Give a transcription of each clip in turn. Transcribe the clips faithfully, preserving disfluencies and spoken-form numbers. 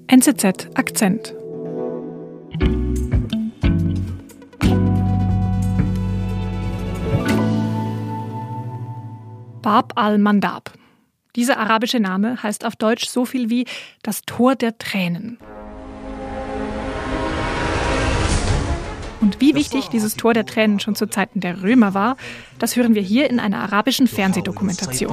N Z Z Akzent. Bab al-Mandab. Dieser arabische Name heißt auf Deutsch so viel wie das Tor der Tränen. Und wie wichtig dieses Tor der Tränen schon zu Zeiten der Römer war, das hören wir hier in einer arabischen Fernsehdokumentation.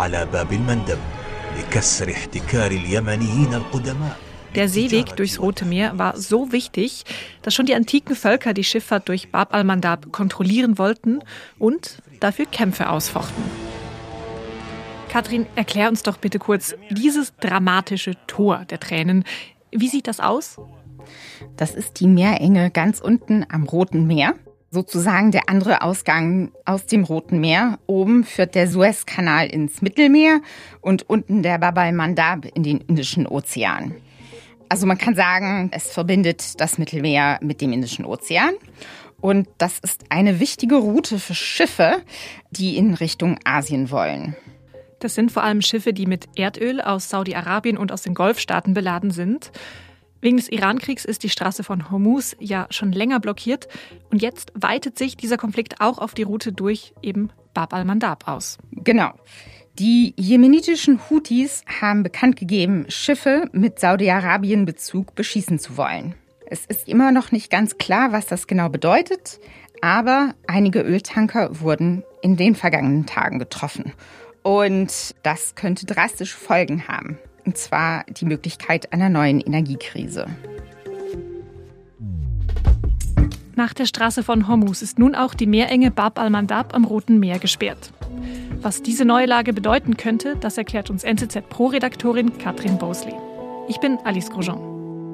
Der Seeweg durchs Rote Meer war so wichtig, dass schon die antiken Völker die Schifffahrt durch Bab al-Mandab kontrollieren wollten und dafür Kämpfe ausfochten. Katrin, erklär uns doch bitte kurz dieses dramatische Tor der Tränen. Wie sieht das aus? Das ist die Meerenge ganz unten am Roten Meer. Sozusagen der andere Ausgang aus dem Roten Meer. Oben führt der Suezkanal ins Mittelmeer und unten der Bab al-Mandab in den Indischen Ozean. Also man kann sagen, es verbindet das Mittelmeer mit dem Indischen Ozean. Und das ist eine wichtige Route für Schiffe, die in Richtung Asien wollen. Das sind vor allem Schiffe, die mit Erdöl aus Saudi-Arabien und aus den Golfstaaten beladen sind. Wegen des Irankriegs ist die Straße von Hormuz ja schon länger blockiert. Und jetzt weitet sich dieser Konflikt auch auf die Route durch eben Bab al-Mandab aus. Genau. Die jemenitischen Houthis haben bekannt gegeben, Schiffe mit Saudi-Arabien-Bezug beschießen zu wollen. Es ist immer noch nicht ganz klar, was das genau bedeutet, aber einige Öltanker wurden in den vergangenen Tagen getroffen. Und das könnte drastische Folgen haben, und zwar die Möglichkeit einer neuen Energiekrise. Nach der Straße von Hormuz ist nun auch die Meerenge Bab al-Mandab am Roten Meer gesperrt. Was diese neue Lage bedeuten könnte, das erklärt uns N Z Z-Pro-Redaktorin Katrin Bosley. Ich bin Alice Grosjean.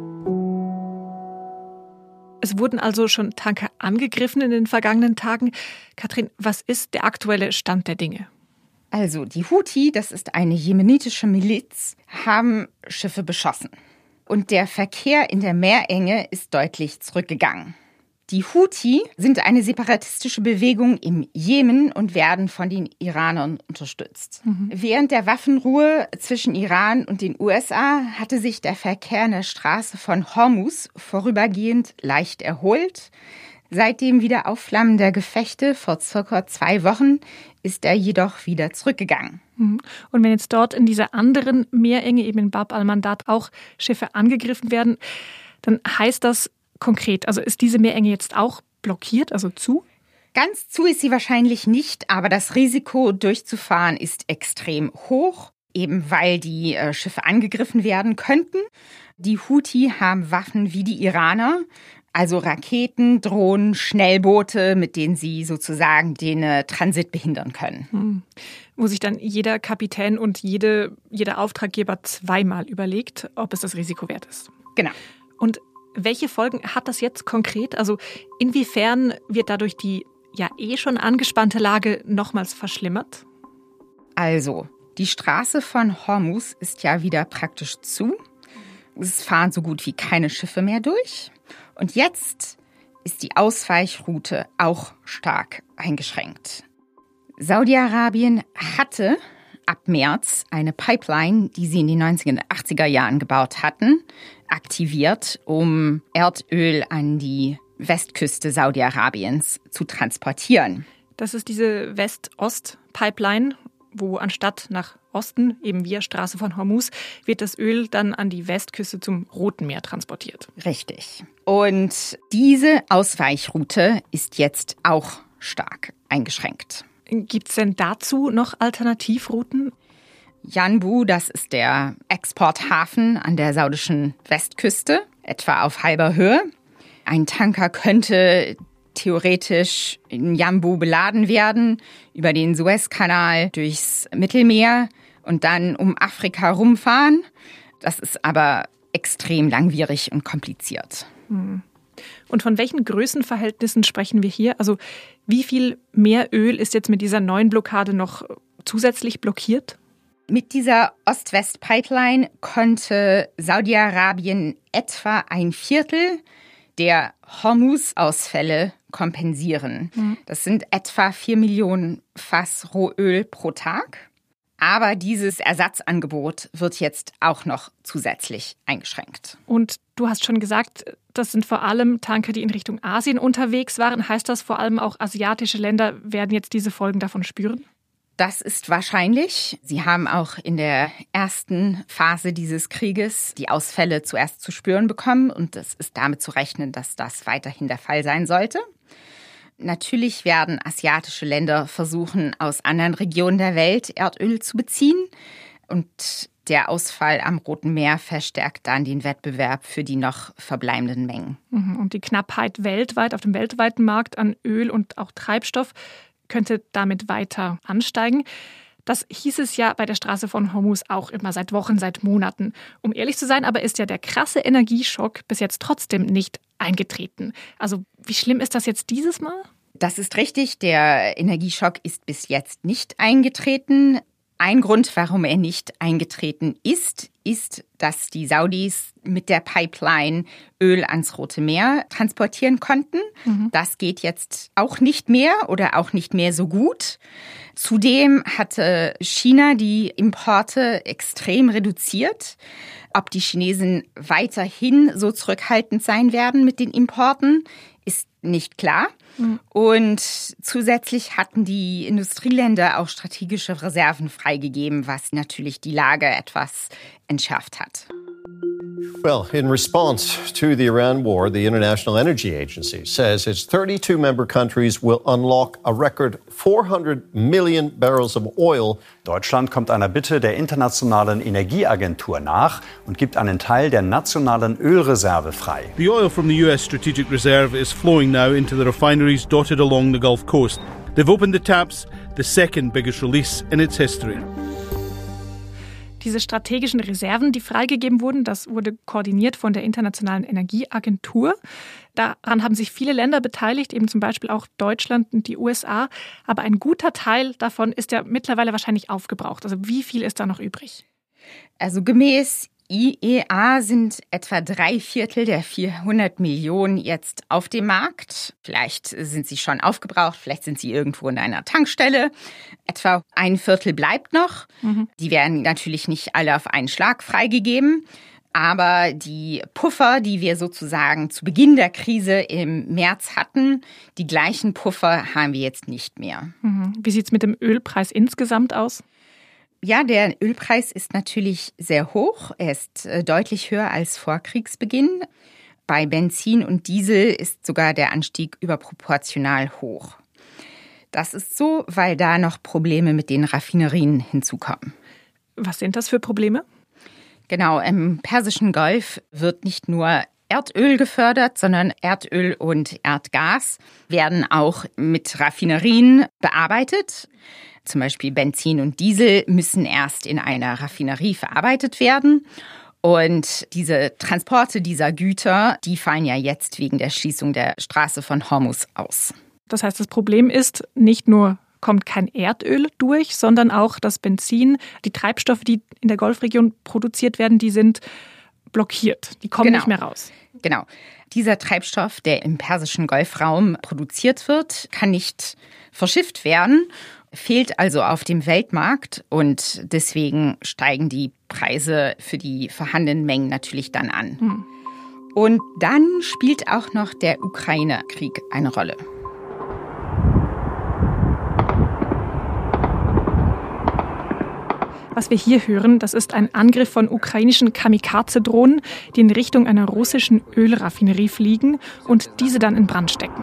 Es wurden also schon Tanker angegriffen in den vergangenen Tagen. Katrin, was ist der aktuelle Stand der Dinge? Also die Houthi, das ist eine jemenitische Miliz, haben Schiffe beschossen. Und der Verkehr in der Meerenge ist deutlich zurückgegangen. Die Houthi sind eine separatistische Bewegung im Jemen und werden von den Iranern unterstützt. Mhm. Während der Waffenruhe zwischen Iran und den U S A hatte sich der Verkehr in der Straße von Hormuz vorübergehend leicht erholt. Seit dem Wiederaufflammen der Gefechte vor circa zwei Wochen ist er jedoch wieder zurückgegangen. Und wenn jetzt dort in dieser anderen Meerenge, eben in Bab al-Mandab, auch Schiffe angegriffen werden, dann heißt das konkret, also ist diese Meerenge jetzt auch blockiert, also zu? Ganz zu ist sie wahrscheinlich nicht, aber das Risiko durchzufahren ist extrem hoch, eben weil die äh, Schiffe angegriffen werden könnten. Die Houthi haben Waffen wie die Iraner, also Raketen, Drohnen, Schnellboote, mit denen sie sozusagen den äh, Transit behindern können. Hm. Wo sich dann jeder Kapitän und jede, jeder Auftraggeber zweimal überlegt, ob es das Risiko wert ist. Genau. Und welche Folgen hat das jetzt konkret? Also inwiefern wird dadurch die ja eh schon angespannte Lage nochmals verschlimmert? Also, die Straße von Hormuz ist ja wieder praktisch zu. Es fahren so gut wie keine Schiffe mehr durch. Und jetzt ist die Ausweichroute auch stark eingeschränkt. Saudi-Arabien hatte ab März eine Pipeline, die sie in den neunziger und achtziger Jahren gebaut hatten, aktiviert, um Erdöl an die Westküste Saudi-Arabiens zu transportieren. Das ist diese West-Ost-Pipeline, wo anstatt nach Osten, eben via Straße von Hormuz, wird das Öl dann an die Westküste zum Roten Meer transportiert. Richtig. Und diese Ausweichroute ist jetzt auch stark eingeschränkt. Gibt es denn dazu noch Alternativrouten? Yanbu, das ist der Exporthafen an der saudischen Westküste, etwa auf halber Höhe. Ein Tanker könnte theoretisch in Yanbu beladen werden, über den Suezkanal durchs Mittelmeer und dann um Afrika rumfahren. Das ist aber extrem langwierig und kompliziert. Und von welchen Größenverhältnissen sprechen wir hier? Also wie viel mehr Öl ist jetzt mit dieser neuen Blockade noch zusätzlich blockiert? Mit dieser Ost-West-Pipeline konnte Saudi-Arabien etwa ein Viertel der Hormuz-Ausfälle kompensieren. Mhm. Das sind etwa vier Millionen Fass Rohöl pro Tag. Aber dieses Ersatzangebot wird jetzt auch noch zusätzlich eingeschränkt. Und du hast schon gesagt, das sind vor allem Tanker, die in Richtung Asien unterwegs waren. Heißt das, vor allem auch asiatische Länder werden jetzt diese Folgen davon spüren? Das ist wahrscheinlich. Sie haben auch in der ersten Phase dieses Krieges die Ausfälle zuerst zu spüren bekommen. Und es ist damit zu rechnen, dass das weiterhin der Fall sein sollte. Natürlich werden asiatische Länder versuchen, aus anderen Regionen der Welt Erdöl zu beziehen. Und der Ausfall am Roten Meer verstärkt dann den Wettbewerb für die noch verbleibenden Mengen. Und die Knappheit weltweit, auf dem weltweiten Markt an Öl und auch Treibstoff könnte damit weiter ansteigen. Das hieß es ja bei der Straße von Hormuz auch immer seit Wochen, seit Monaten. Um ehrlich zu sein, aber ist ja der krasse Energieschock bis jetzt trotzdem nicht eingetreten. Also wie schlimm ist das jetzt dieses Mal? Das ist richtig. Der Energieschock ist bis jetzt nicht eingetreten. Ein Grund, warum er nicht eingetreten ist, ist, dass die Saudis mit der Pipeline Öl ans Rote Meer transportieren konnten. Mhm. Das geht jetzt auch nicht mehr oder auch nicht mehr so gut. Zudem hatte China die Importe extrem reduziert. Ob die Chinesen weiterhin so zurückhaltend sein werden mit den Importen, ist nicht klar. Mhm. Und zusätzlich hatten die Industrieländer auch strategische Reserven freigegeben, was natürlich die Lage etwas entschärft hat. Well, in response to the Iran war, the International Energy Agency says its thirty-two member countries will unlock a record four hundred million barrels of oil. Deutschland kommt einer Bitte der Internationalen Energieagentur nach und gibt einen Teil der nationalen Ölreserve frei. The oil from the U S Strategic Reserve is flowing now into the refineries dotted along the Gulf Coast. They've opened the taps, the second biggest release in its history. Diese strategischen Reserven, die freigegeben wurden, das wurde koordiniert von der Internationalen Energieagentur. Daran haben sich viele Länder beteiligt, eben zum Beispiel auch Deutschland und die U S A. Aber ein guter Teil davon ist ja mittlerweile wahrscheinlich aufgebraucht. Also wie viel ist da noch übrig? Also gemäß I E A sind etwa drei Viertel der vierhundert Millionen jetzt auf dem Markt. Vielleicht sind sie schon aufgebraucht, vielleicht sind sie irgendwo in einer Tankstelle. Etwa ein Viertel bleibt noch. Mhm. Die werden natürlich nicht alle auf einen Schlag freigegeben. Aber die Puffer, die wir sozusagen zu Beginn der Krise im März hatten, die gleichen Puffer haben wir jetzt nicht mehr. Mhm. Wie sieht es mit dem Ölpreis insgesamt aus? Ja, der Ölpreis ist natürlich sehr hoch. Er ist deutlich höher als vor Kriegsbeginn. Bei Benzin und Diesel ist sogar der Anstieg überproportional hoch. Das ist so, weil da noch Probleme mit den Raffinerien hinzukommen. Was sind das für Probleme? Genau, im Persischen Golf wird nicht nur Erdöl gefördert, sondern Erdöl und Erdgas werden auch mit Raffinerien bearbeitet. Zum Beispiel Benzin und Diesel müssen erst in einer Raffinerie verarbeitet werden. Und diese Transporte dieser Güter, die fallen ja jetzt wegen der Schließung der Straße von Hormuz aus. Das heißt, das Problem ist, nicht nur kommt kein Erdöl durch, sondern auch das Benzin, die Treibstoffe, die in der Golfregion produziert werden, die sind blockiert. Die kommen genau. nicht mehr raus. Genau. Dieser Treibstoff, der im Persischen Golfraum produziert wird, kann nicht verschifft werden, fehlt also auf dem Weltmarkt und deswegen steigen die Preise für die vorhandenen Mengen natürlich dann an. Hm. Und dann spielt auch noch der Ukraine-Krieg eine Rolle. Was wir hier hören, das ist ein Angriff von ukrainischen Kamikaze-Drohnen, die in Richtung einer russischen Ölraffinerie fliegen und diese dann in Brand stecken.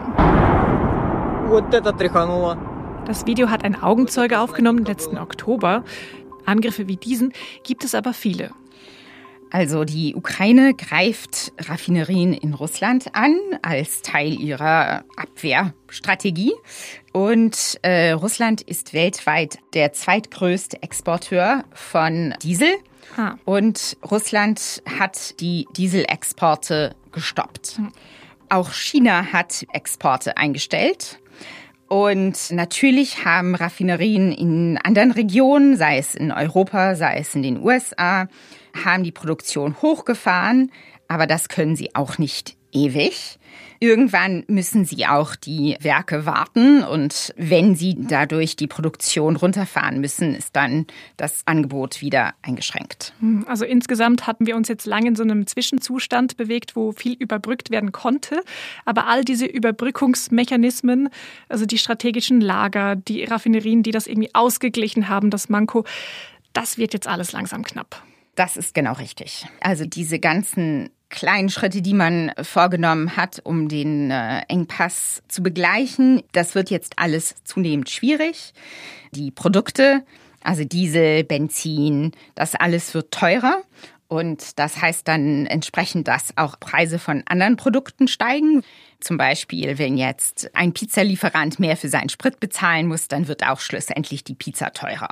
Das Video hat ein Augenzeuge aufgenommen letzten Oktober. Angriffe wie diesen gibt es aber viele. Also die Ukraine greift Raffinerien in Russland an als Teil ihrer Abwehrstrategie. Und äh, Russland ist weltweit der zweitgrößte Exporteur von Diesel. Ah. Und Russland hat die Dieselexporte gestoppt. Hm. Auch China hat Exporte eingestellt. Und natürlich haben Raffinerien in anderen Regionen, sei es in Europa, sei es in den U S A, haben die Produktion hochgefahren, aber das können sie auch nicht ewig. Irgendwann müssen sie auch die Werke warten und wenn sie dadurch die Produktion runterfahren müssen, ist dann das Angebot wieder eingeschränkt. Also insgesamt hatten wir uns jetzt lange in so einem Zwischenzustand bewegt, wo viel überbrückt werden konnte. Aber all diese Überbrückungsmechanismen, also die strategischen Lager, die Raffinerien, die das irgendwie ausgeglichen haben, das Manko, das wird jetzt alles langsam knapp. Das ist genau richtig. Also diese ganzen kleinen Schritte, die man vorgenommen hat, um den äh, Engpass zu begleichen, das wird jetzt alles zunehmend schwierig. Die Produkte, also Diesel, Benzin, das alles wird teurer. Und das heißt dann entsprechend, dass auch Preise von anderen Produkten steigen. Zum Beispiel, wenn jetzt ein Pizzalieferant mehr für seinen Sprit bezahlen muss, dann wird auch schlussendlich die Pizza teurer.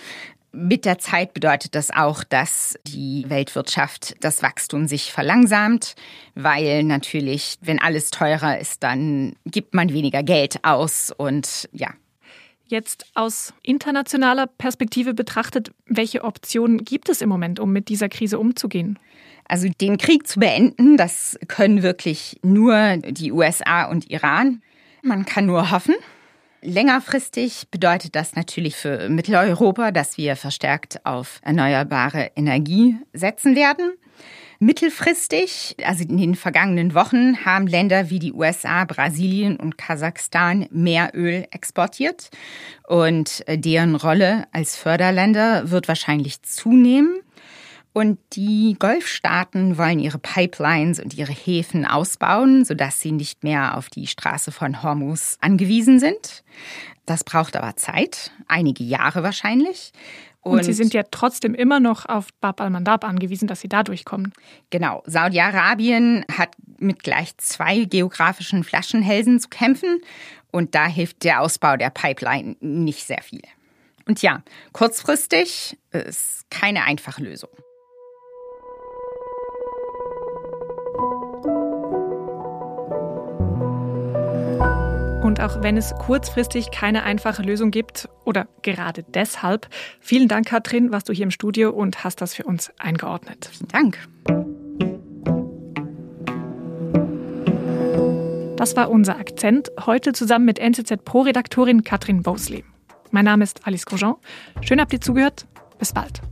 Mit der Zeit bedeutet das auch, dass die Weltwirtschaft, das Wachstum sich verlangsamt, weil natürlich, wenn alles teurer ist, dann gibt man weniger Geld aus und ja. Jetzt aus internationaler Perspektive betrachtet, welche Optionen gibt es im Moment, um mit dieser Krise umzugehen? Also den Krieg zu beenden, das können wirklich nur die U S A und Iran. Man kann nur hoffen. Längerfristig bedeutet das natürlich für Mitteleuropa, dass wir verstärkt auf erneuerbare Energie setzen werden. Mittelfristig, also in den vergangenen Wochen, haben Länder wie die U S A, Brasilien und Kasachstan mehr Öl exportiert. Und deren Rolle als Förderländer wird wahrscheinlich zunehmen. Und die Golfstaaten wollen ihre Pipelines und ihre Häfen ausbauen, sodass sie nicht mehr auf die Straße von Hormuz angewiesen sind. Das braucht aber Zeit, einige Jahre wahrscheinlich. Und, und sie sind ja trotzdem immer noch auf Bab al-Mandab angewiesen, dass sie da durchkommen. Genau. Saudi-Arabien hat mit gleich zwei geografischen Flaschenhälsen zu kämpfen. Und da hilft der Ausbau der Pipeline nicht sehr viel. Und ja, kurzfristig ist keine einfache Lösung. Und auch wenn es kurzfristig keine einfache Lösung gibt, oder gerade deshalb, vielen Dank, Katrin, warst du hier im Studio und hast das für uns eingeordnet. Vielen Dank. Das war unser Akzent, heute zusammen mit N Z Z Pro-Redaktorin Katrin Bosley. Mein Name ist Alice Grosjean. Schön, habt ihr zugehört. Bis bald.